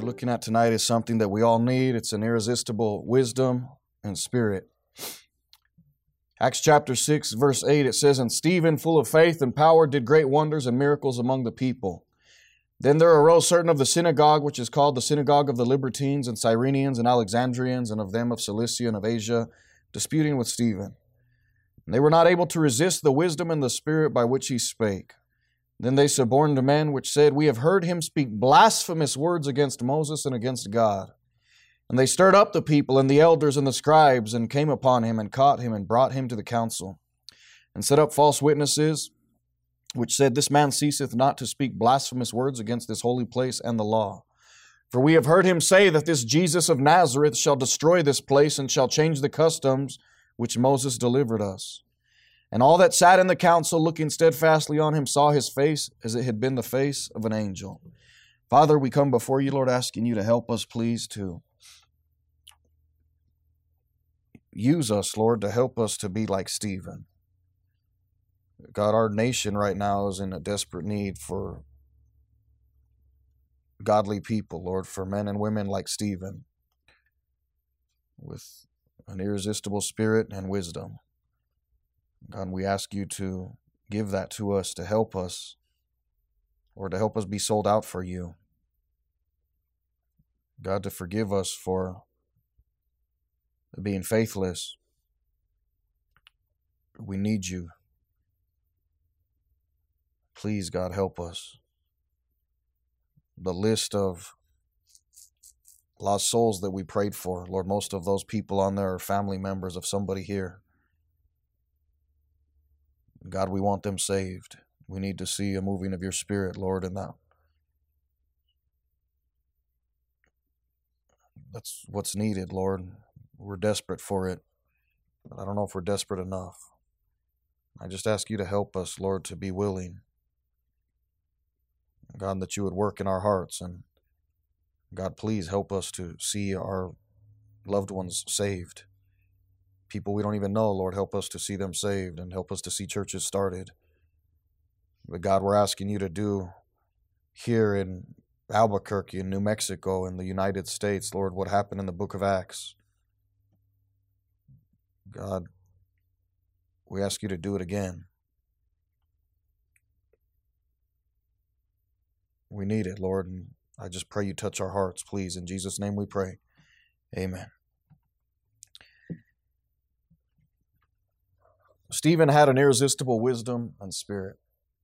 looking at tonight is something that we all need. It's an irresistible wisdom and spirit. Acts chapter 6, verse 8, it says, "And Stephen, full of faith and power, did great wonders and miracles among the people. Then there arose certain of the synagogue, which is called the synagogue of the Libertines and Cyrenians and Alexandrians, and of them of Cilicia and of Asia, disputing with Stephen. And they were not able to resist the wisdom and the spirit by which he spake. Then they suborned men which said, We have heard him speak blasphemous words against Moses and against God. And they stirred up the people and the elders and the scribes, and came upon him and caught him and brought him to the council, and set up false witnesses, which said, This man ceaseth not to speak blasphemous words against this holy place and the law. For we have heard him say that this Jesus of Nazareth shall destroy this place and shall change the customs which Moses delivered us. And all that sat in the council, looking steadfastly on him, saw his face as it had been the face of an angel." Father, we come before you, Lord, asking you to help us, please, to use us, Lord, to help us to be like Stephen. God, our nation right now is in a desperate need for godly people, Lord, for men and women like Stephen, with an irresistible spirit and wisdom. God, we ask you to give that to us, to help us, or to help us be sold out for you. God, to forgive us for being faithless. We need you. Please, God, help us. The list of lost souls that we prayed for, Lord, most of those people on there are family members of somebody here. God, we want them saved. We need to see a moving of your Spirit, Lord, in that. That's what's needed, Lord. We're desperate for it, but I don't know if we're desperate enough. I just ask you to help us, Lord, to be willing. God, that you would work in our hearts, and God, please help us to see our loved ones saved. People we don't even know, Lord, help us to see them saved and help us to see churches started. But God, we're asking you to do here in Albuquerque, in New Mexico, in the United States, Lord, what happened in the book of Acts. God, we ask you to do it again. We need it, Lord, and I just pray you touch our hearts, please. In Jesus' name we pray. Amen. Stephen had an irresistible wisdom and spirit.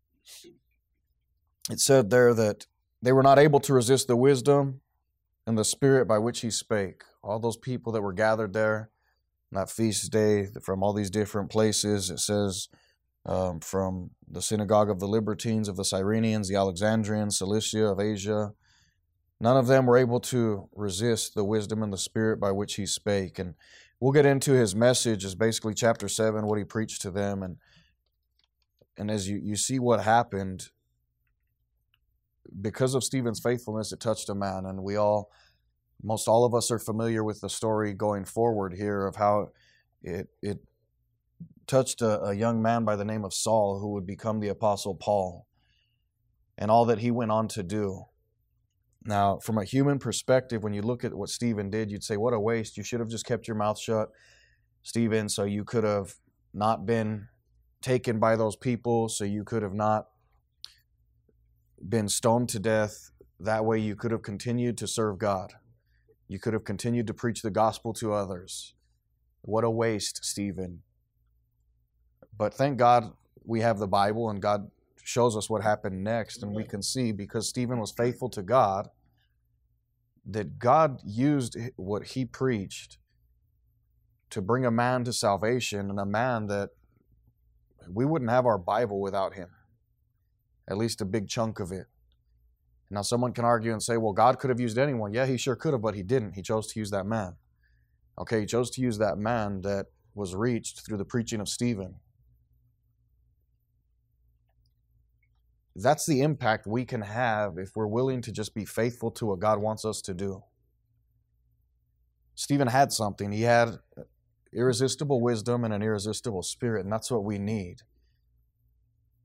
It said there that they were not able to resist the wisdom and the spirit by which he spake. All those people that were gathered there on that feast day from all these different places, it says from the synagogue of the Libertines, of the Cyrenians, the Alexandrians, Cilicia, of Asia, none of them were able to resist the wisdom and the spirit by which he spake. And we'll get into his message, is basically chapter 7, what he preached to them. And as you see what happened, because of Stephen's faithfulness, it touched a man. And most all of us are familiar with the story going forward here of how it touched a young man by the name of Saul, who would become the Apostle Paul, and all that he went on to do. Now, from a human perspective, when you look at what Stephen did, you'd say, what a waste. You should have just kept your mouth shut, Stephen, so you could have not been taken by those people, so you could have not been stoned to death. That way you could have continued to serve God. You could have continued to preach the gospel to others. What a waste, Stephen. But thank God we have the Bible, and God shows us what happened next, and we can see, because Stephen was faithful to God, that God used what he preached to bring a man to salvation, and a man that we wouldn't have our Bible without him, at least a big chunk of it. Now someone can argue and say, well, God could have used anyone. Yeah, he sure could have, but he didn't. He chose to use that man. Okay, he chose to use that man that was reached through the preaching of Stephen. That's the impact we can have if we're willing to just be faithful to what God wants us to do. Stephen had something. He had irresistible wisdom and an irresistible spirit, and that's what we need.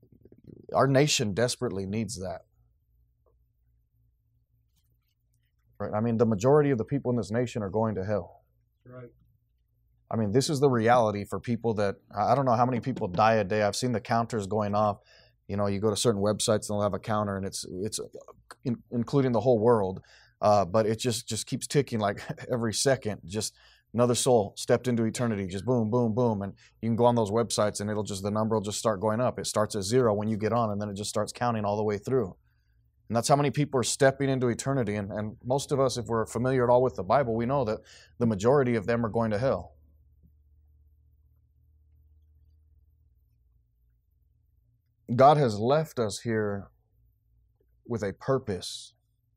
Our nation desperately needs that. Right? I mean, the majority of the people in this nation are going to hell. Right. I mean, this is the reality for people that, I don't know how many people die a day. I've seen the counters going off. You know, you go to certain websites and they'll have a counter, and it's including the whole world. But it just keeps ticking like every second. Just another soul stepped into eternity. Just boom, boom, boom. And you can go on those websites and the number will just start going up. It starts at 0 when you get on, and then it just starts counting all the way through. And that's how many people are stepping into eternity. And most of us, if we're familiar at all with the Bible, we know that the majority of them are going to hell. God has left us here with a purpose.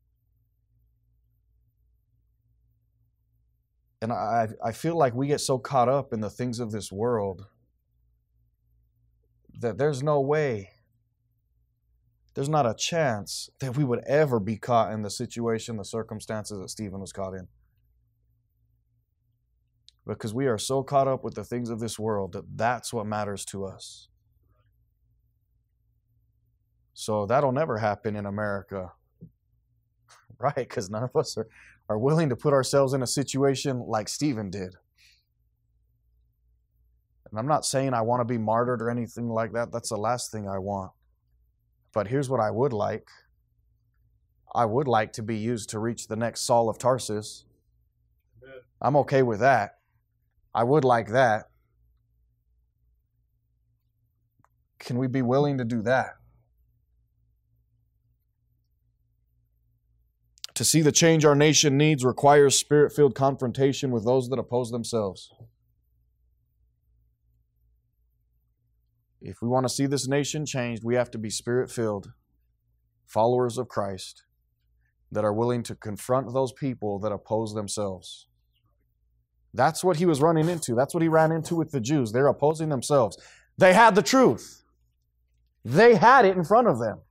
And I feel like we get so caught up in the things of this world that there's no way, there's not a chance that we would ever be caught in the situation, the circumstances that Stephen was caught in. Because we are so caught up with the things of this world that that's what matters to us. So that'll never happen in America, right? Because none of us are willing to put ourselves in a situation like Stephen did. And I'm not saying I want to be martyred or anything like that. That's the last thing I want. But here's what I would like. I would like to be used to reach the next Saul of Tarsus. I'm okay with that. I would like that. Can we be willing to do that? To see the change our nation needs requires Spirit-filled confrontation with those that oppose themselves. If we want to see this nation changed, we have to be Spirit-filled followers of Christ that are willing to confront those people that oppose themselves. That's what he was running into. That's what he ran into with the Jews. They're opposing themselves. They had the truth. They had it in front of them.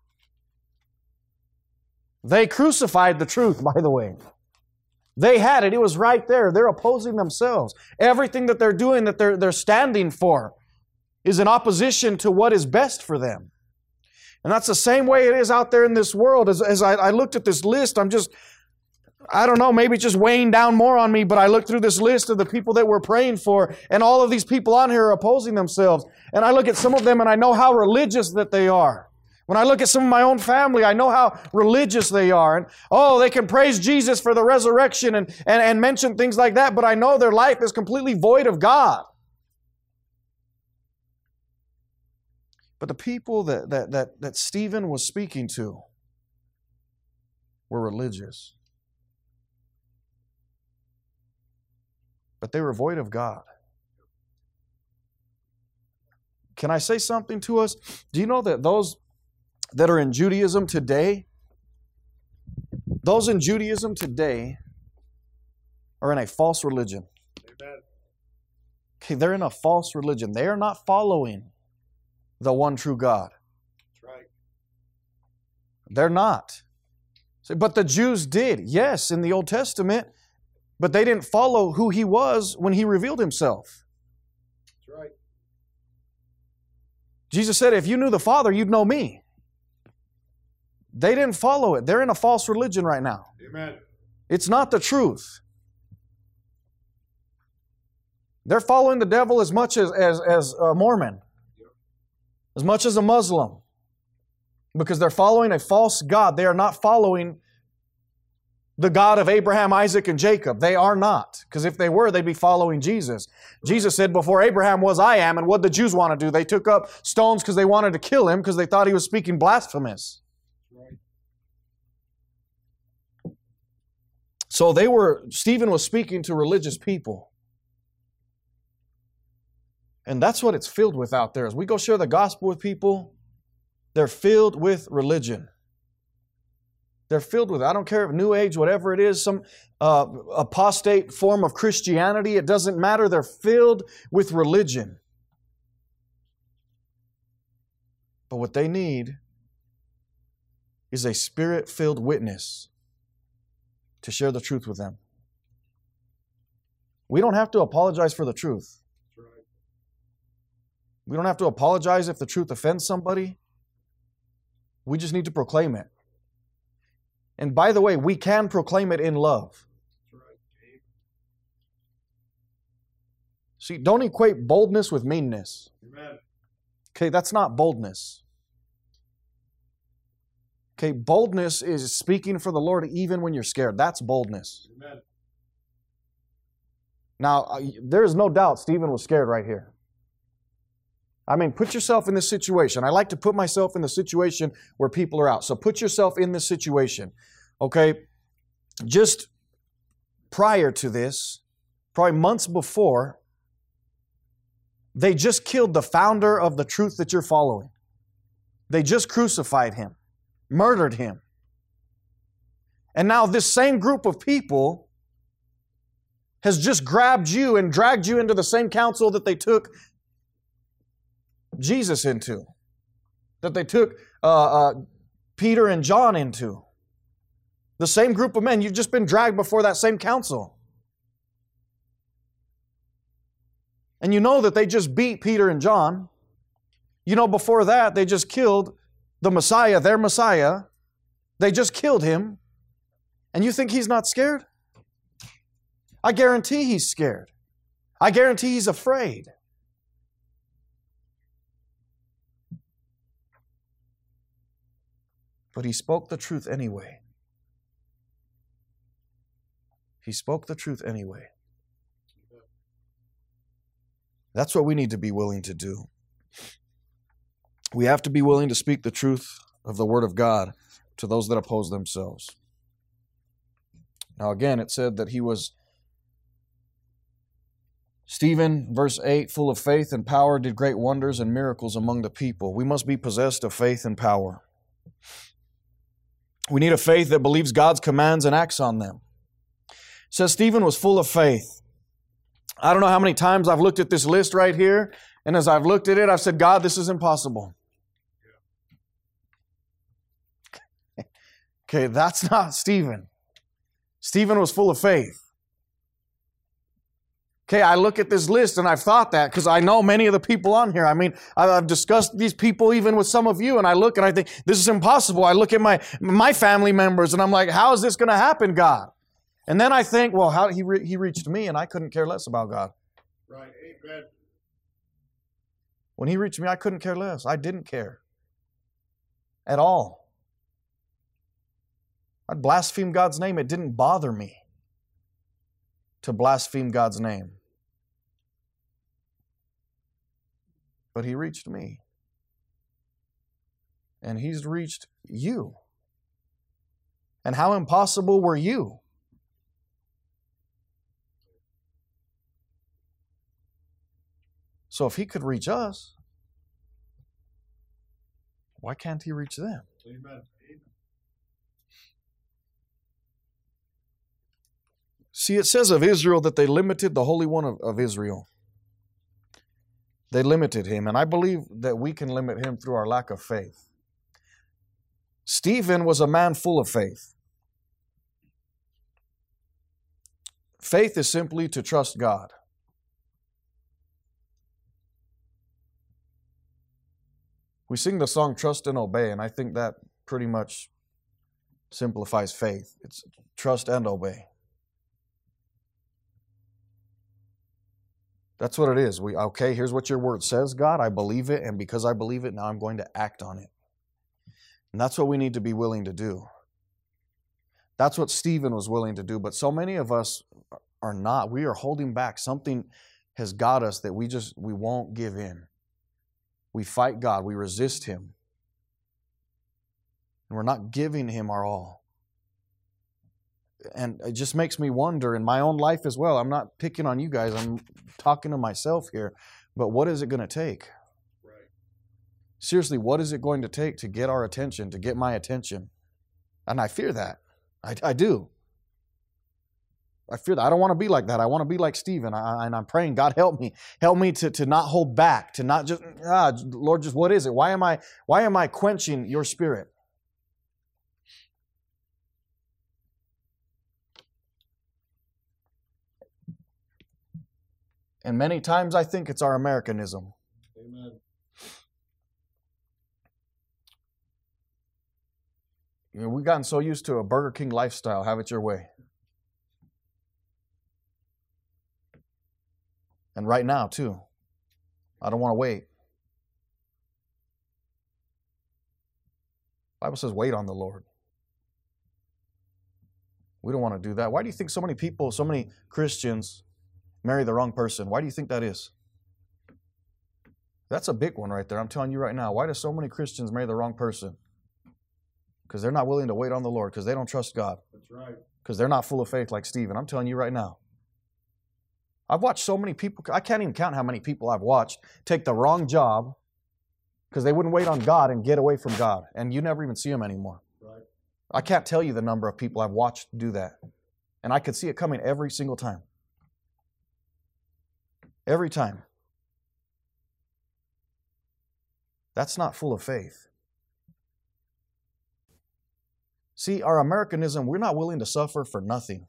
They crucified the truth, by the way. They had it. It was right there. They're opposing themselves. Everything that they're doing, that they're standing for, is in opposition to what is best for them. And that's the same way it is out there in this world. As I looked at this list, I don't know, maybe it's just weighing down more on me, but I looked through this list of the people that we're praying for, and all of these people on here are opposing themselves. And I look at some of them and I know how religious that they are. When I look at some of my own family, I know how religious they are. And they can praise Jesus for the resurrection and mention things like that, but I know their life is completely void of God. But the people that Stephen was speaking to were religious. But they were void of God. Can I say something to us? Do you know that those that are in Judaism today, those in Judaism today are in a false religion. Amen. Okay, they're in a false religion. They are not following the one true God. That's right. They're not. But the Jews did, yes, in the Old Testament, but they didn't follow who He was when He revealed Himself. That's right. Jesus said, if you knew the Father, you'd know me. They didn't follow it. They're in a false religion right now. Amen. It's not the truth. They're following the devil as much as a Mormon, as much as a Muslim, because they're following a false God. They are not following the God of Abraham, Isaac, and Jacob. They are not, because if they were, they'd be following Jesus. Jesus said, before Abraham was, I am. And what did the Jews want to do? They took up stones because they wanted to kill Him, because they thought He was speaking blasphemous. So Stephen was speaking to religious people. And that's what it's filled with out there. As we go share the gospel with people, they're filled with religion. They're filled with it. I don't care if New Age, whatever it is, some apostate form of Christianity, it doesn't matter. They're filled with religion. But what they need is a Spirit-filled witness to share the truth with them. We don't have to apologize for the truth. We don't have to apologize if the truth offends somebody. We just need to proclaim it. And by the way, we can proclaim it in love. That's right. See, don't equate boldness with meanness. Amen. Okay, that's not boldness. Okay, boldness is speaking for the Lord even when you're scared. That's boldness. Amen. Now, there's no doubt Stephen was scared right here. I mean, put yourself in this situation. I like to put myself in the situation where people are out. So put yourself in this situation. Okay? Just prior to this, probably months before, they just killed the founder of the truth that you're following. They just crucified him, murdered him. And now this same group of people has just grabbed you and dragged you into the same council that they took Jesus into, that they took Peter and John into. The same group of men, you've just been dragged before that same council. And you know that they just beat Peter and John. You know before that they just killed the Messiah, their Messiah. They just killed him. And you think he's not scared? I guarantee he's scared. I guarantee he's afraid. But he spoke the truth anyway. He spoke the truth anyway. That's what we need to be willing to do. We have to be willing to speak the truth of the Word of God to those that oppose themselves. Now again, it said that he was, Stephen, verse 8, full of faith and power, did great wonders and miracles among the people. We must be possessed of faith and power. We need a faith that believes God's commands and acts on them. It says Stephen was full of faith. I don't know how many times I've looked at this list right here, and as I've looked at it, I've said, God, this is impossible. Okay, that's not Stephen. Stephen was full of faith. Okay, I look at this list and I've thought that because I know many of the people on here. I mean, I've discussed these people even with some of you, and I look and I think, this is impossible. I look at my family members and I'm like, how is this going to happen, God? And then I think, well, how he reached me and I couldn't care less about God. Right. Amen. When he reached me, I couldn't care less. I didn't care at all. I'd blaspheme God's name. It didn't bother me to blaspheme God's name. But he reached me. And he's reached you. And how impossible were you? So if he could reach us, why can't he reach them? Amen. See, it says of Israel that they limited the Holy One of Israel. They limited him, and I believe that we can limit him through our lack of faith. Stephen was a man full of faith. Faith is simply to trust God. We sing the song Trust and Obey, and I think that pretty much simplifies faith. It's trust and obey. That's what it is. Okay, here's what your word says, God. I believe it, and because I believe it, now I'm going to act on it. And that's what we need to be willing to do. That's what Stephen was willing to do, but so many of us are not. We are holding back. Something has got us that we won't give in. We fight God. We resist Him. And we're not giving Him our all. And it just makes me wonder in my own life as well. I'm not picking on you guys. I'm talking to myself here. But what is it going to take? Right. Seriously, what is it going to take to get our attention, to get my attention? And I fear that. I do. I fear that. I don't want to be like that. I want to be like Stephen. And I'm praying, God, help me. Help me to not hold back, to not just, Lord, just what is it? Why am I quenching your spirit? And many times I think it's our Americanism. Amen. we've gotten so used to a Burger King lifestyle. Have it your way. And right now, too. I don't want to wait. The Bible says, wait on the Lord. We don't want to do that. Why do you think so many people, so many Christians marry the wrong person? Why do you think that is? That's a big one right there. I'm telling you right now. Why do so many Christians marry the wrong person? Because they're not willing to wait on the Lord, because they don't trust God. That's right. Because they're not full of faith like Stephen. I'm telling you right now. I've watched so many people, I can't even count how many people I've watched take the wrong job because they wouldn't wait on God and get away from God. And you never even see them anymore. Right. I can't tell you the number of people I've watched do that. And I could see it coming every single time. Every time. That's not full of faith. See, our Americanism, we're not willing to suffer for nothing.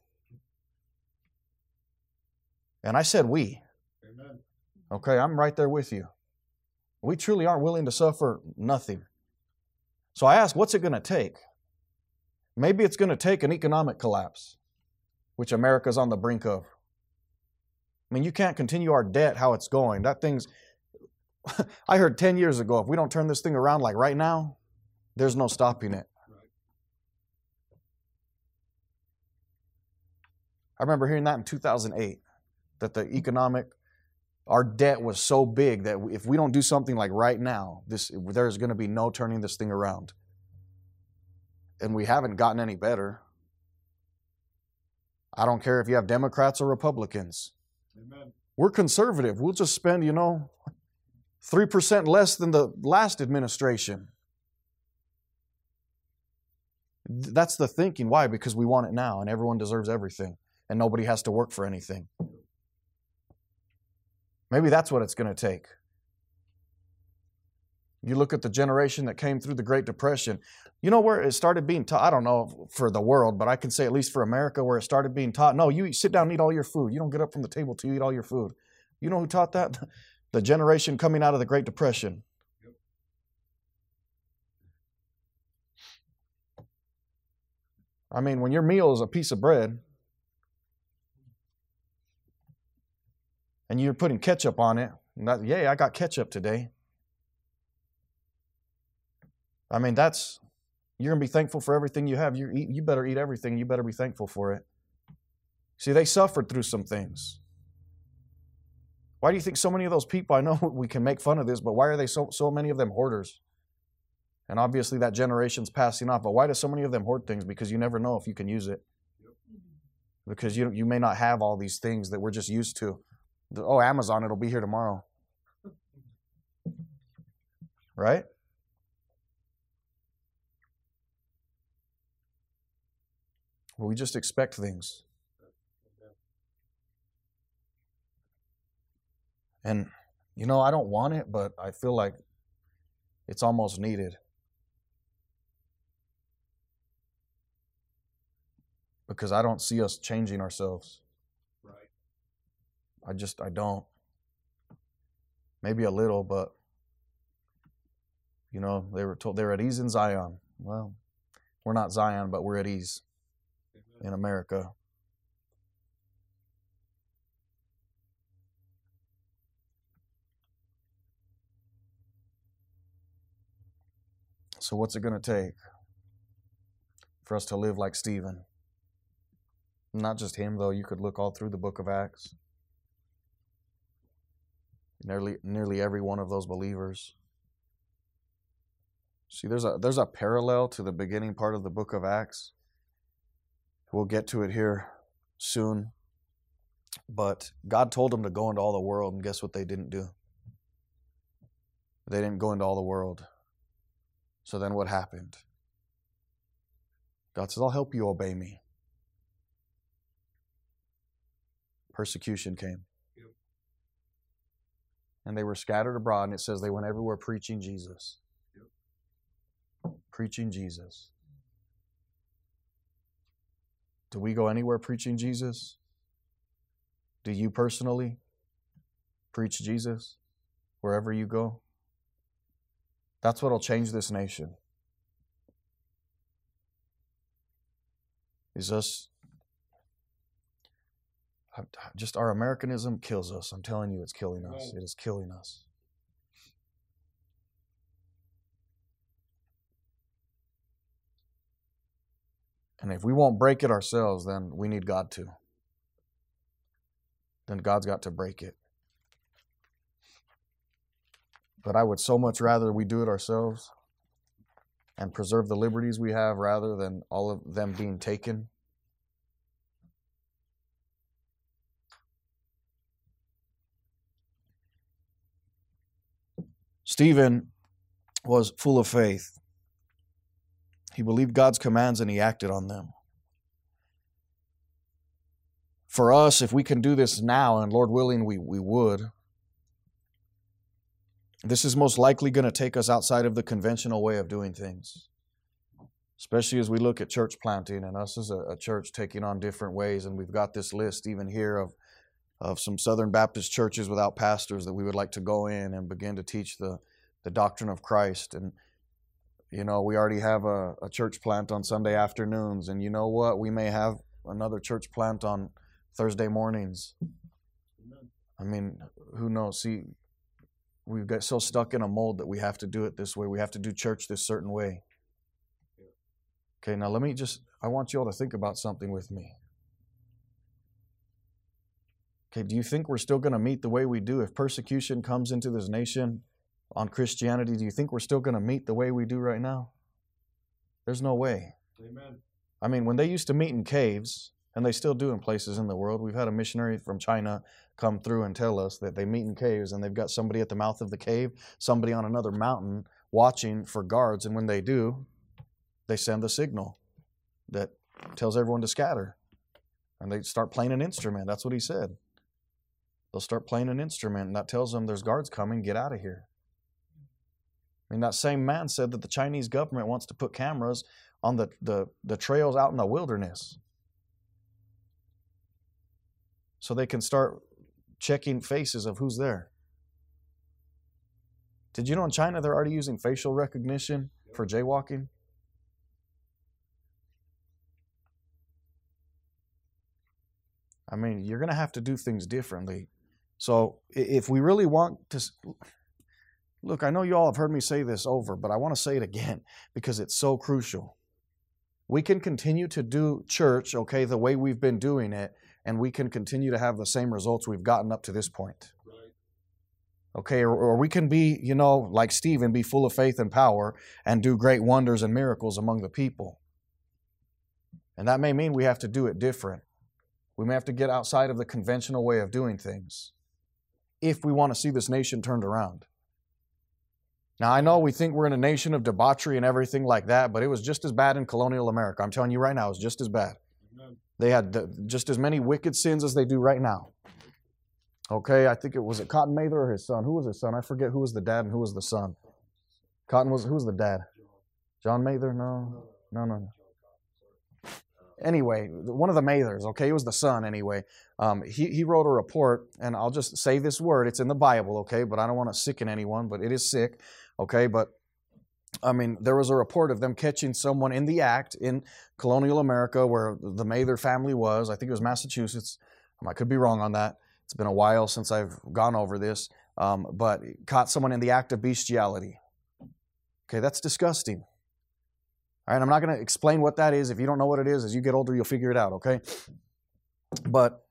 And I said we. Amen. Okay, I'm right there with you. We truly aren't willing to suffer nothing. So I ask, what's it going to take? Maybe it's going to take an economic collapse, which America's on the brink of. I mean, you can't continue our debt how it's going. That thing's... I heard 10 years ago, if we don't turn this thing around like right now, there's no stopping it. I remember hearing that in 2008, that our debt was so big that if we don't do something like right now, there's going to be no turning this thing around. And we haven't gotten any better. I don't care if you have Democrats or Republicans. Amen. We're conservative. We'll just spend, 3% less than the last administration. That's the thinking. Why? Because we want it now and everyone deserves everything and nobody has to work for anything. Maybe that's what it's going to take. You look at the generation that came through the Great Depression. You know where it started being taught? I don't know for the world, but I can say at least for America where it started being taught. No, you sit down and eat all your food. You don't get up from the table till you eat all your food. You know who taught that? The generation coming out of the Great Depression. Yep. I mean, when your meal is a piece of bread and you're putting ketchup on it, and yay, I got ketchup today. I mean, you're going to be thankful for everything you have. You better eat everything. You better be thankful for it. See, they suffered through some things. Why do you think so many of those people, I know we can make fun of this, but why are they so many of them hoarders? And obviously that generation's passing off, but why do so many of them hoard things? Because you never know if you can use it. Yep. Because you may not have all these things that we're just used to. Oh, Amazon, it'll be here tomorrow. Right? Well, we just expect things. And, I don't want it, but I feel like it's almost needed. Because I don't see us changing ourselves. Right. I don't. Maybe a little, but, they were told they're at ease in Zion. Well, we're not Zion, but we're at ease in America. So what's it going to take for us to live like Stephen? Not just him, though. You could look all through the book of Acts. Nearly every one of those believers. See, there's a parallel to the beginning part of the book of Acts. We'll get to it here soon. But God told them to go into all the world, and guess what they didn't do? They didn't go into all the world. So then what happened? God says, I'll help you obey me. Persecution came. Yep. And they were scattered abroad, and it says they went everywhere preaching Jesus. Yep. Preaching Jesus. Do we go anywhere preaching Jesus? Do you personally preach Jesus wherever you go? That's what will change this nation. is us. Just our Americanism kills us. I'm telling you, it's killing us. It is killing us. And if we won't break it ourselves, then we need God to. Then God's got to break it. But I would so much rather we do it ourselves and preserve the liberties we have rather than all of them being taken. Stephen was full of faith. He believed God's commands and he acted on them. For us, if we can do this now, and Lord willing, we would, this is most likely going to take us outside of the conventional way of doing things. Especially as we look at church planting and us as a church taking on different ways. And we've got this list even here of some Southern Baptist churches without pastors that we would like to go in and begin to teach the doctrine of Christ. And you know, we already have a church plant on Sunday afternoons. And you know what? We may have another church plant on Thursday mornings. I mean, who knows? See, we've got so stuck in a mold that we have to do it this way. We have to do church this certain way. Okay, now I want you all to think about something with me. Okay, do you think we're still going to meet the way we do? If persecution comes into this nation on Christianity, do you think we're still going to meet the way we do right now? There's no way. Amen. I mean, when they used to meet in caves, and they still do in places in the world, we've had a missionary from China come through and tell us that they meet in caves and they've got somebody at the mouth of the cave, somebody on another mountain watching for guards, and when they do, they send the signal that tells everyone to scatter. And they start playing an instrument. That's what he said. They'll start playing an instrument, and that tells them there's guards coming, get out of here. I mean, that same man said that the Chinese government wants to put cameras on the trails out in the wilderness so they can start checking faces of who's there. Did you know in China they're already using facial recognition for jaywalking? I mean, you're going to have to do things differently. So if we really want to... Look, I know you all have heard me say this over, but I want to say it again because it's so crucial. We can continue to do church, okay, the way we've been doing it, and we can continue to have the same results we've gotten up to this point. Right. Okay, or we can be, you know, like Stephen, be full of faith and power and do great wonders and miracles among the people. And that may mean we have to do it different. We may have to get outside of the conventional way of doing things if we want to see this nation turned around. Now, I know we think we're in a nation of debauchery and everything like that, but it was just as bad in colonial America. I'm telling you right now, it was just as bad. Amen. They had just as many wicked sins as they do right now. Okay, I think was it Cotton Mather or his son? Who was his son? I forget who was the dad and who was the son. Who was the dad? John Mather? No. Anyway, one of the Mathers, okay, he was the son anyway. He wrote a report, and I'll just say this word. It's in the Bible, okay, but I don't want to sicken anyone, but it is sick, okay, but I mean, there was a report of them catching someone in the act in colonial America where the Mather family was. I think it was Massachusetts. I could be wrong on that. It's been a while since I've gone over this, but caught someone in the act of bestiality. Okay, that's disgusting. All right, I'm not going to explain what that is. If you don't know what it is, as you get older, you'll figure it out, okay? But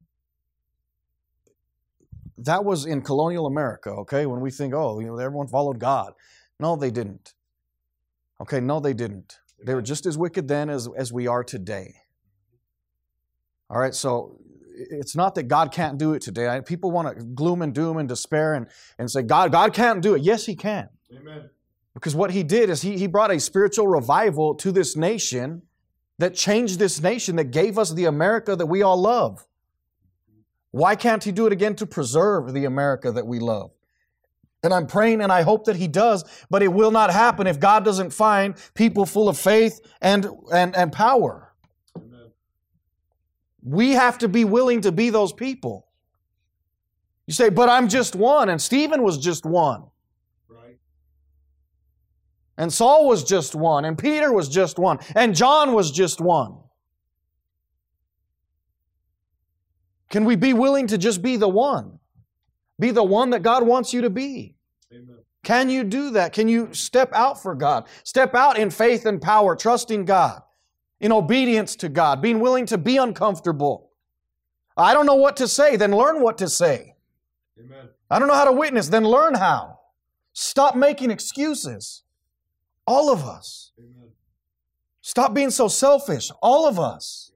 that was in colonial America, okay? When we think, oh, you know, everyone followed God. No, they didn't. Okay, no, they didn't. They were just as wicked then as we are today. All right, so it's not that God can't do it today. People want to gloom and doom and despair and say, God can't do it. Yes, He can. Amen. Because what He did is He brought a spiritual revival to this nation that changed this nation, that gave us the America that we all love. Why can't He do it again to preserve the America that we love? And I'm praying and I hope that He does, but it will not happen if God doesn't find people full of faith and power. Amen. We have to be willing to be those people. You say, but I'm just one, and Stephen was just one. And Saul was just one, and Peter was just one, and John was just one. Can we be willing to just be the one? Be the one that God wants you to be. Amen. Can you do that? Can you step out for God? Step out in faith and power, trusting God, in obedience to God, being willing to be uncomfortable. I don't know what to say, then learn what to say. Amen. I don't know how to witness, then learn how. Stop making excuses. All of us. Amen. Stop being so selfish. All of us.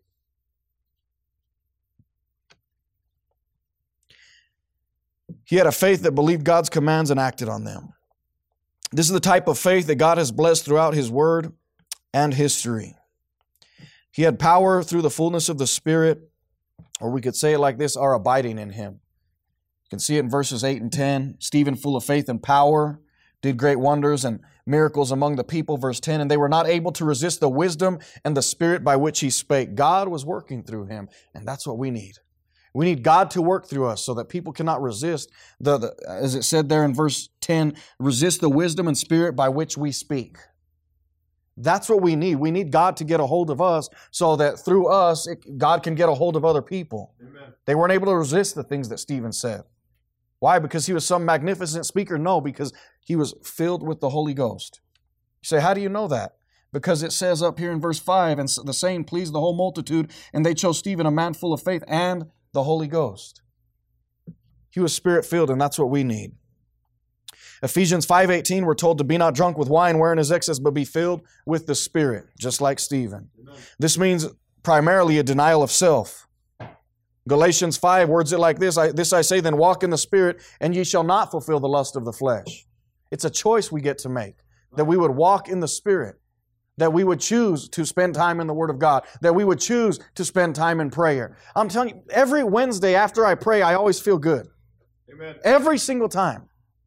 He had a faith that believed God's commands and acted on them. This is the type of faith that God has blessed throughout His Word and history. He had power through the fullness of the Spirit, or we could say it like this, are abiding in Him. You can see it in verses 8 and 10. Stephen, full of faith and power, did great wonders and miracles among the people. Verse 10, and they were not able to resist the wisdom and the Spirit by which he spake. God was working through him, and that's what we need. We need God to work through us so that people cannot resist, as it said there in verse 10, resist the wisdom and Spirit by which we speak. That's what we need. We need God to get a hold of us so that through us, God can get a hold of other people. Amen. They weren't able to resist the things that Stephen said. Why? Because he was some magnificent speaker? No, because he was filled with the Holy Ghost. You say, how do you know that? Because it says up here in verse 5, and the saying pleased the whole multitude, and they chose Stephen, a man full of faith, and the Holy Ghost. He was Spirit-filled, and that's what we need. Ephesians 5:18, we're told to be not drunk with wine wherein is excess, but be filled with the Spirit, just like Stephen. Amen. This means primarily a denial of self. Galatians 5 words it like this, This I say, then walk in the Spirit, and ye shall not fulfill the lust of the flesh. It's a choice we get to make, that we would walk in the Spirit, that we would choose to spend time in the Word of God, that we would choose to spend time in prayer. I'm telling you, every Wednesday after I pray, I always feel good. Amen. Every single time.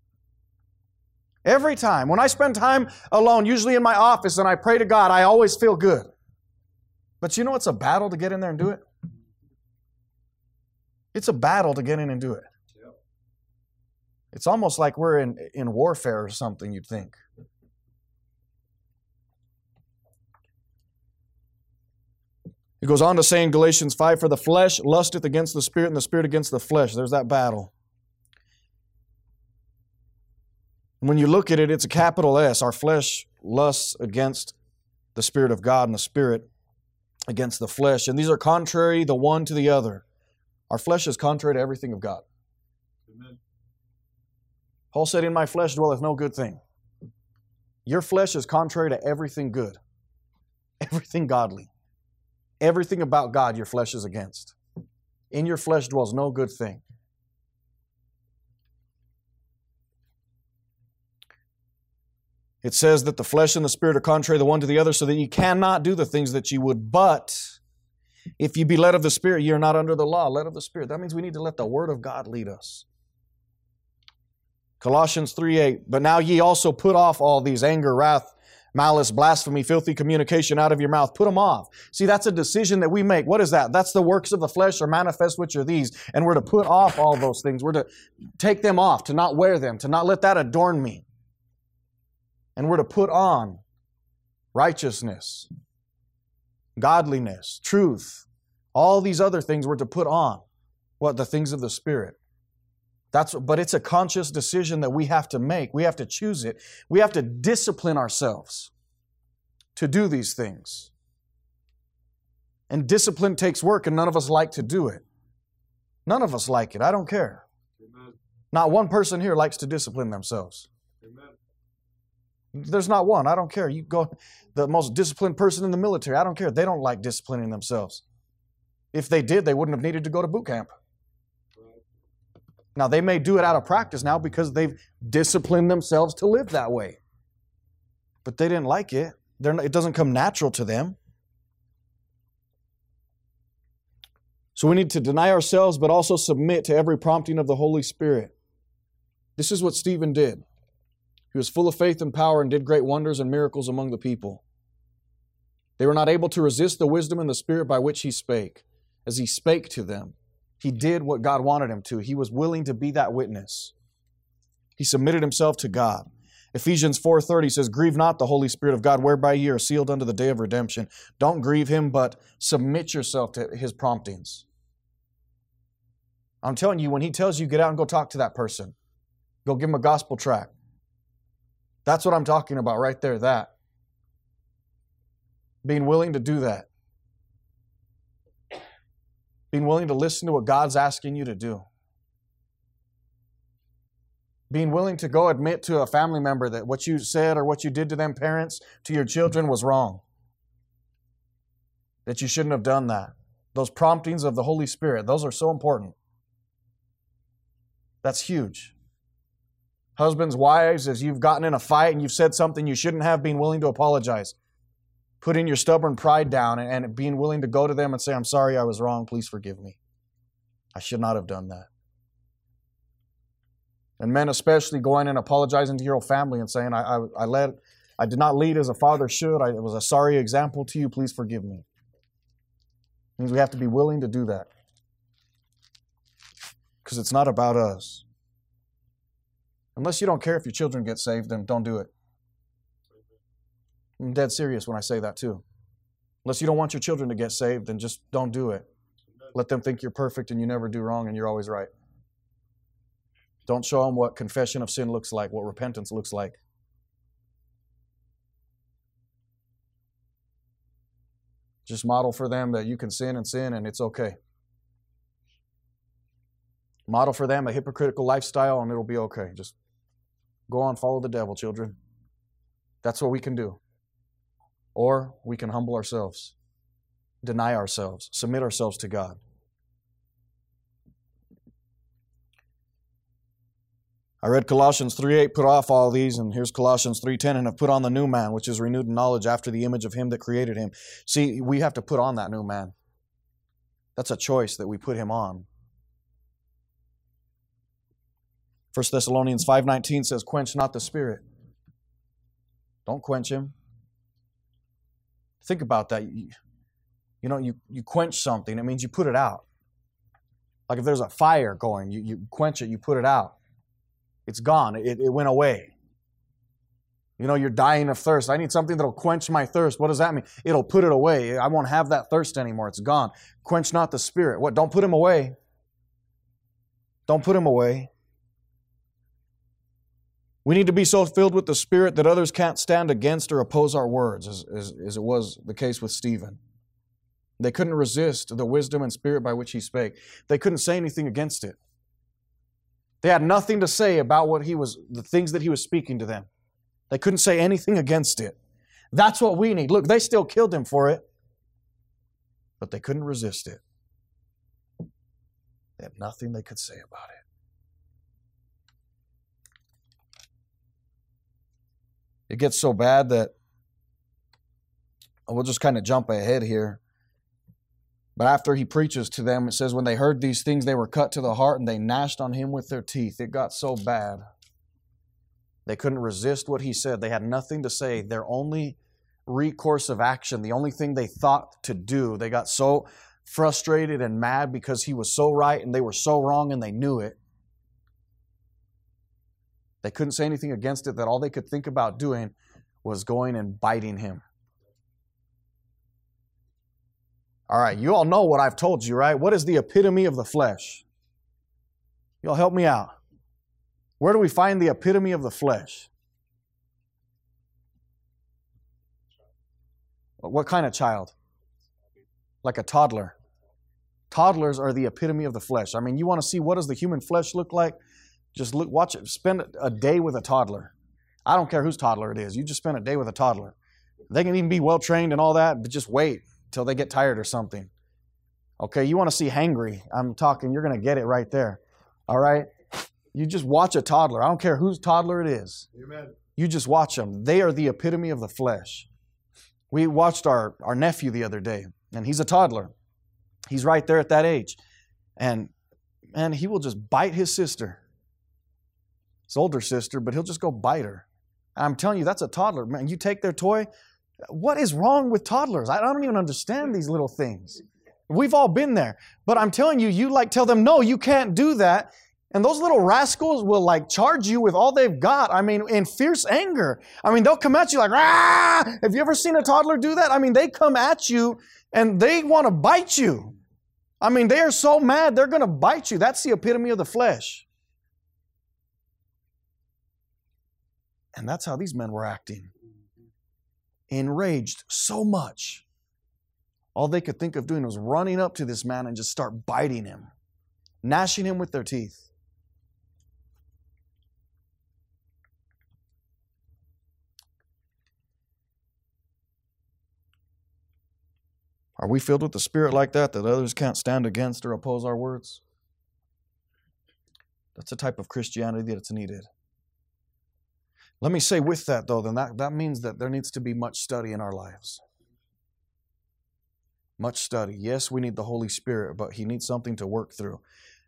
Every time. When I spend time alone, usually in my office, and I pray to God, I always feel good. But you know it's a battle to get in there and do it? It's a battle to get in and do it. Yep. It's almost like we're in warfare or something, you'd think. It goes on to say in Galatians 5, for the flesh lusteth against the Spirit, and the Spirit against the flesh. There's that battle. When you look at it, it's a capital S. Our flesh lusts against the Spirit of God, and the Spirit against the flesh. And these are contrary the one to the other. Our flesh is contrary to everything of God. Amen. Paul said, in my flesh dwelleth no good thing. Your flesh is contrary to everything good, everything godly. Everything about God your flesh is against. In your flesh dwells no good thing. It says that the flesh and the Spirit are contrary the one to the other, so that you cannot do the things that you would. But if you be led of the Spirit, ye are not under the law. Led of the Spirit. That means we need to let the Word of God lead us. Colossians 3:8, but now ye also put off all these: anger, wrath, malice, blasphemy, filthy communication out of your mouth. Put them off. See, that's a decision that we make. What is that? That's the works of the flesh are manifest, which are these. And we're to put off all those things. We're to take them off, to not wear them, to not let that adorn me. And we're to put on righteousness, godliness, truth. All these other things we're to put on. What? The things of the Spirit. But it's a conscious decision that we have to make. We have to choose it. We have to discipline ourselves to do these things. And discipline takes work, and none of us like to do it. None of us like it. I don't care. Amen. Not one person here likes to discipline themselves. Amen. There's not one. I don't care. You go, the most disciplined person in the military, I don't care. They don't like disciplining themselves. If they did, they wouldn't have needed to go to boot camp. Now, they may do it out of practice now because they've disciplined themselves to live that way. But they didn't like it. It doesn't come natural to them. So we need to deny ourselves, but also submit to every prompting of the Holy Spirit. This is what Stephen did. He was full of faith and power and did great wonders and miracles among the people. They were not able to resist the wisdom and the Spirit by which he spake. As he spake to them, he did what God wanted him to. He was willing to be that witness. He submitted himself to God. Ephesians 4:30 says, grieve not the Holy Spirit of God, whereby ye are sealed unto the day of redemption. Don't grieve him, but submit yourself to his promptings. I'm telling you, when He tells you, get out and go talk to that person. Go give them a gospel tract. That's what I'm talking about right there, that. Being willing to do that. Being willing to listen to what God's asking you to do. Being willing to go admit to a family member that what you said or what you did to them parents, to your children, was wrong. That you shouldn't have done that. Those promptings of the Holy Spirit, those are so important. That's huge. Husbands, wives, as you've gotten in a fight and you've said something you shouldn't have, being willing to apologize. Putting your stubborn pride down and being willing to go to them and say, I'm sorry, I was wrong. Please forgive me. I should not have done that. And men especially going and apologizing to your whole family and saying, I did not lead as a father should. It was a sorry example to you. Please forgive me. It means we have to be willing to do that. Because it's not about us. Unless you don't care if your children get saved, then don't do it. I'm dead serious when I say that too. Unless you don't want your children to get saved, then just don't do it. Let them think you're perfect and you never do wrong and you're always right. Don't show them what confession of sin looks like, what repentance looks like. Just model for them that you can sin and it's okay. Model for them a hypocritical lifestyle and it'll be okay. Just go on, follow the devil, children. That's what we can do. Or we can humble ourselves, deny ourselves, submit ourselves to God. I read Colossians 3:8, put off all these, and here's Colossians 3:10, and have put on the new man, which is renewed in knowledge after the image of Him that created him. See, we have to put on that new man. That's a choice that we put him on. 1 Thessalonians 5:19 says, quench not the Spirit. Don't quench Him. Think about that. You quench something, it means you put it out. Like if there's a fire going, you quench it, you put it out. It's gone. It went away. You're dying of thirst. I need something that'll quench my thirst. What does that mean? It'll put it away. I won't have that thirst anymore. It's gone. Quench not the Spirit. What? Don't put Him away. Don't put Him away. We need to be so filled with the Spirit that others can't stand against or oppose our words, as it was the case with Stephen. They couldn't resist the wisdom and spirit by which he spake. They couldn't say anything against it. They had nothing to say about the things that he was speaking to them. They couldn't say anything against it. That's what we need. Look, they still killed him for it, but they couldn't resist it. They had nothing they could say about it. It gets so bad that we'll just kind of jump ahead here. But after he preaches to them, it says, when they heard these things, they were cut to the heart and they gnashed on him with their teeth. It got so bad. They couldn't resist what he said. They had nothing to say. Their only recourse of action, the only thing they thought to do, they got so frustrated and mad because he was so right and they were so wrong and they knew it. They couldn't say anything against it, that all they could think about doing was going and biting him. All right, you all know what I've told you, right? What is the epitome of the flesh? Y'all help me out. Where do we find the epitome of the flesh? What kind of child? Like a toddler. Toddlers are the epitome of the flesh. I mean, you want to see what does the human flesh look like? Just look, watch it. Spend a day with a toddler. I don't care whose toddler it is. You just spend a day with a toddler. They can even be well trained and all that, but just wait till they get tired or something. Okay, you want to see hangry. I'm talking, you're going to get it right there. All right? You just watch a toddler. I don't care whose toddler it is. Amen. You just watch them. They are the epitome of the flesh. We watched our nephew the other day, and he's a toddler. He's right there at that age. And he will just bite his sister. His older sister, but he'll just go bite her. And I'm telling you, that's a toddler. Man, you take their toy. What is wrong with toddlers? I don't even understand these little things. We've all been there. But I'm telling you, you tell them, no, you can't do that. And those little rascals will charge you with all they've got. I mean, in fierce anger. I mean, they'll come at you like, ah! Have you ever seen a toddler do that? I mean, they come at you and they want to bite you. I mean, they are so mad, they're going to bite you. That's the epitome of the flesh. And that's how these men were acting. Enraged so much. All they could think of doing was running up to this man and just start biting him, gnashing him with their teeth. Are we filled with the Spirit like that, that others can't stand against or oppose our words? That's a type of Christianity that's needed. Let me say with that, though, then that means that there needs to be much study in our lives. Much study. Yes, we need the Holy Spirit, but He needs something to work through.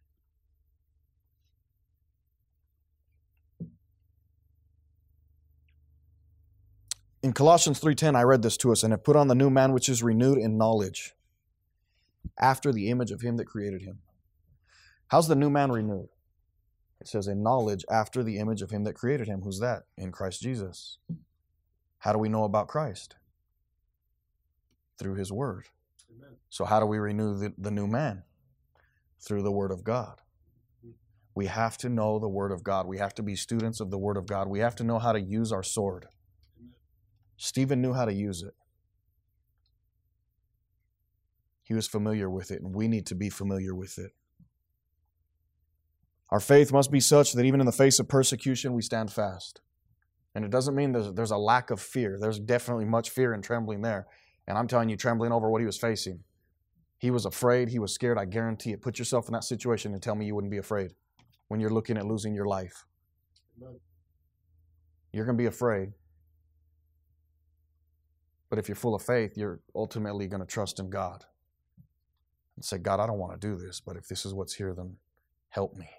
In Colossians 3:10, I read this to us, and have put on the new man which is renewed in knowledge, after the image of Him that created him. How's the new man renewed? It says in knowledge after the image of Him that created him. Who's that? In Christ Jesus. How do we know about Christ? Through His Word. Amen. So how do we renew the new man? Through the Word of God. We have to know the Word of God. We have to be students of the Word of God. We have to know how to use our sword. Stephen knew how to use it. He was familiar with it, and we need to be familiar with it. Our faith must be such that even in the face of persecution, we stand fast. And it doesn't mean there's a lack of fear. There's definitely much fear and trembling there. And I'm telling you, trembling over what he was facing. He was afraid. He was scared. I guarantee it. Put yourself in that situation and tell me you wouldn't be afraid when you're looking at losing your life. You're going to be afraid. But if you're full of faith, you're ultimately going to trust in God. And say, God, I don't want to do this, but if this is what's here, then help me.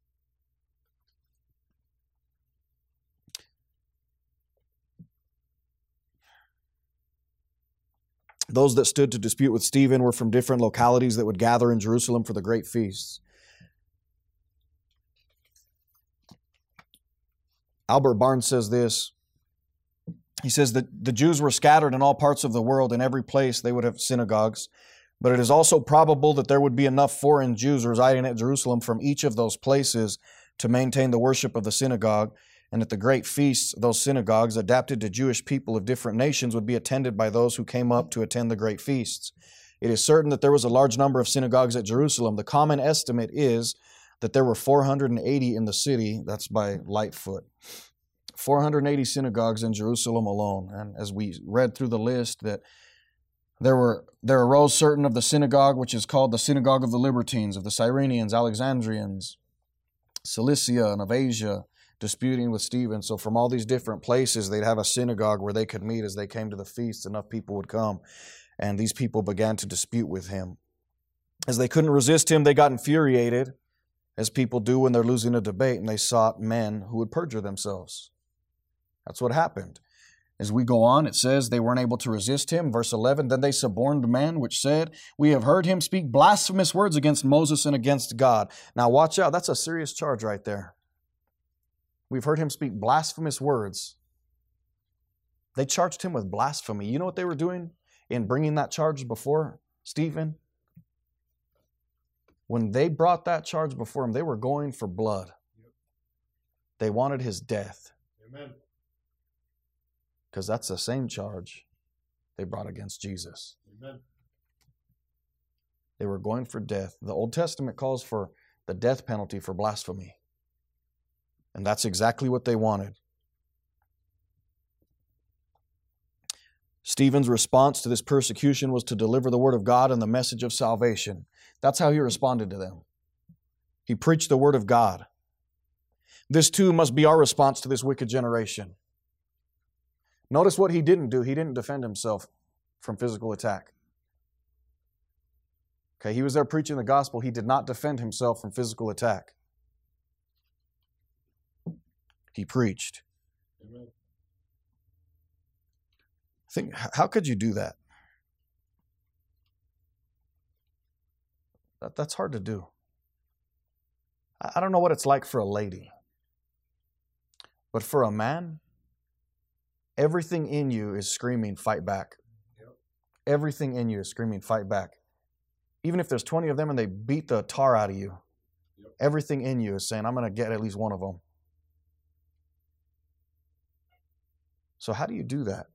Those that stood to dispute with Stephen were from different localities that would gather in Jerusalem for the great feasts. Albert Barnes says this. He says that the Jews were scattered in all parts of the world. In every place they would have synagogues. But it is also probable that there would be enough foreign Jews residing at Jerusalem from each of those places to maintain the worship of the synagogue. And at the great feasts, those synagogues, adapted to Jewish people of different nations, would be attended by those who came up to attend the great feasts. It is certain that there was a large number of synagogues at Jerusalem. The common estimate is that there were 480 in the city. That's by Lightfoot. 480 synagogues in Jerusalem alone. And as we read through the list, that there arose certain of the synagogue, which is called the synagogue of the Libertines, of the Cyrenians, Alexandrians, Cilicia, and of Asia, disputing with Stephen. So from all these different places, they'd have a synagogue where they could meet as they came to the feast. Enough people would come, and these people began to dispute with him. As they couldn't resist him, they got infuriated, as people do when they're losing a debate, and they sought men who would perjure themselves. That's what happened. As we go on, it says they weren't able to resist him. Verse 11, then they suborned men, which said, we have heard him speak blasphemous words against Moses and against God. Now watch out, that's a serious charge right there. We've heard him speak blasphemous words. They charged him with blasphemy. You know what they were doing in bringing that charge before Stephen? When they brought that charge before him, they were going for blood. They wanted his death. Amen. Because that's the same charge they brought against Jesus. Amen. They were going for death. The Old Testament calls for the death penalty for blasphemy. And that's exactly what they wanted. Stephen's response to this persecution was to deliver the word of God and the message of salvation. That's how he responded to them. He preached the word of God. This too must be our response to this wicked generation. Notice what he didn't do. He didn't defend himself from physical attack. Okay, he was there preaching the gospel. He did not defend himself from physical attack. He preached. Amen. Think, how could you do that? That's hard to do. I don't know what it's like for a lady. But for a man, everything in you is screaming, fight back. Yep. Everything in you is screaming, fight back. Even if there's 20 of them and they beat the tar out of you, Yep. everything in you is saying, I'm going to get at least one of them. So how do you do that?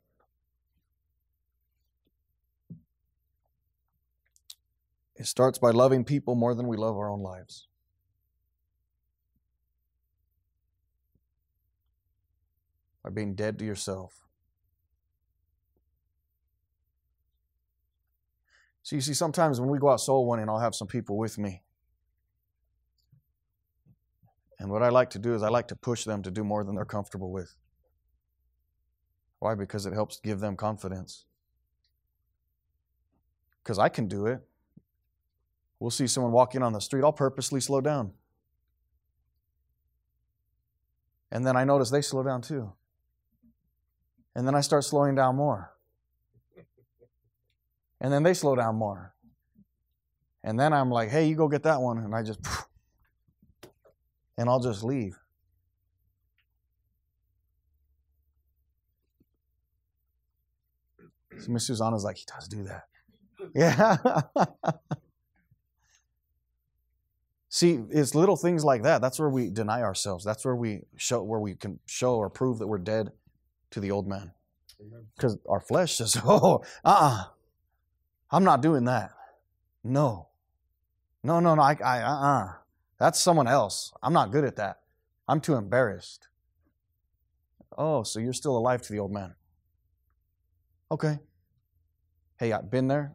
It starts by loving people more than we love our own lives. By being dead to yourself. So you see, sometimes when we go out soul winning, I'll have some people with me. And what I like to do is I like to push them to do more than they're comfortable with. Why? Because it helps give them confidence. Because I can do it. We'll see someone walking on the street, I'll purposely slow down. And then I notice they slow down too. And then I start slowing down more. And then they slow down more. And then I'm like, hey, you go get that one. And I just, and I'll just leave. So Miss Susanna's like, he does do that. Yeah. See, it's little things like that. That's where we deny ourselves. That's where we can show or prove that we're dead to the old man. Because our flesh says, I'm not doing that. No. That's someone else. I'm not good at that. I'm too embarrassed. Oh, so you're still alive to the old man. Okay. Hey, I've been there.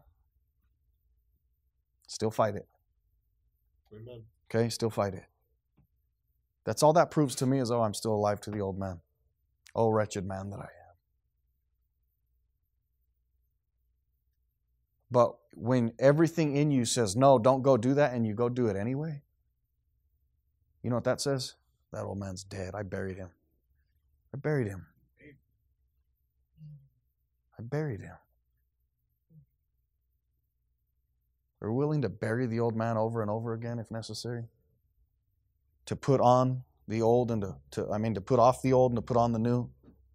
Still fight it. Amen. Okay, still fight it. That's all that proves to me is, I'm still alive to the old man. Oh, wretched man that I am. But when everything in you says, no, don't go do that, and you go do it anyway, you know what that says? That old man's dead. I buried him. I buried him. I buried him. We're willing to bury the old man over and over again if necessary. To put on the old and to put off the old and to put on the new.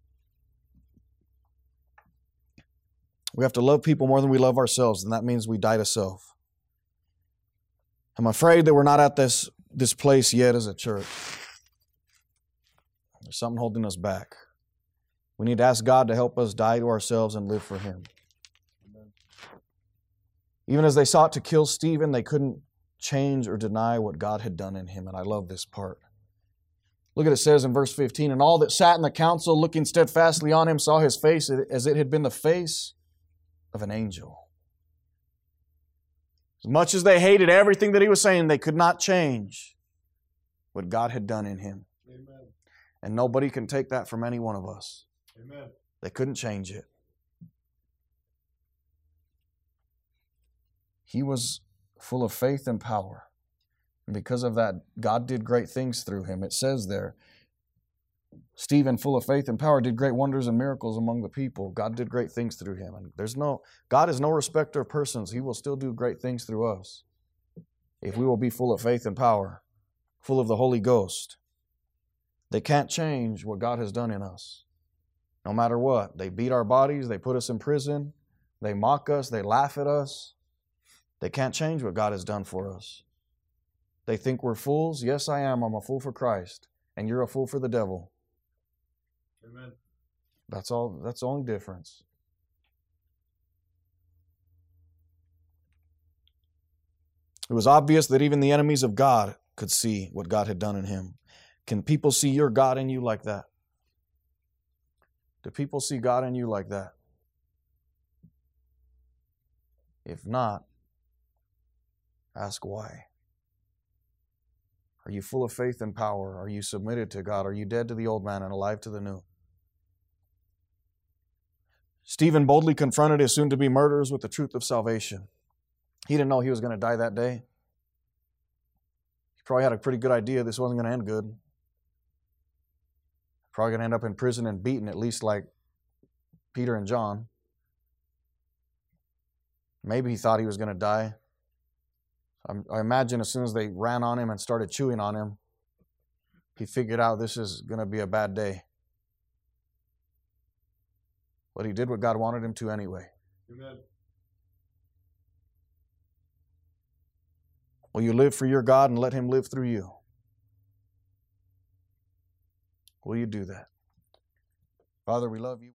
We have to love people more than we love ourselves, and that means we die to self. I'm afraid that we're not at this place yet as a church. There's something holding us back. We need to ask God to help us die to ourselves and live for Him. Even as they sought to kill Stephen, they couldn't change or deny what God had done in him. And I love this part. Look at it says in verse 15, and all that sat in the council, looking steadfastly on him, saw his face as it had been the face of an angel. As much as they hated everything that he was saying, they could not change what God had done in him. Amen. And nobody can take that from any one of us. Amen. They couldn't change it. He was full of faith and power. And because of that, God did great things through him. It says there, Stephen, full of faith and power, did great wonders and miracles among the people. God did great things through him. And God is no respecter of persons. He will still do great things through us if we will be full of faith and power, full of the Holy Ghost. They can't change what God has done in us. No matter what. They beat our bodies. They put us in prison. They mock us. They laugh at us. They can't change what God has done for us. They think we're fools. Yes, I am. I'm a fool for Christ. And you're a fool for the devil. Amen. That's all. That's the only difference. It was obvious that even the enemies of God could see what God had done in him. Can people see your God in you like that? Do people see God in you like that? If not, ask why. Are you full of faith and power? Are you submitted to God? Are you dead to the old man and alive to the new? Stephen boldly confronted his soon-to-be murderers with the truth of salvation. He didn't know he was going to die that day. He probably had a pretty good idea this wasn't going to end good. Probably going to end up in prison and beaten, at least like Peter and John. Maybe he thought he was going to die. I imagine as soon as they ran on him and started chewing on him, he figured out this is going to be a bad day. But he did what God wanted him to anyway. Amen. Will you live for your God and let Him live through you? Will you do that? Father, we love you.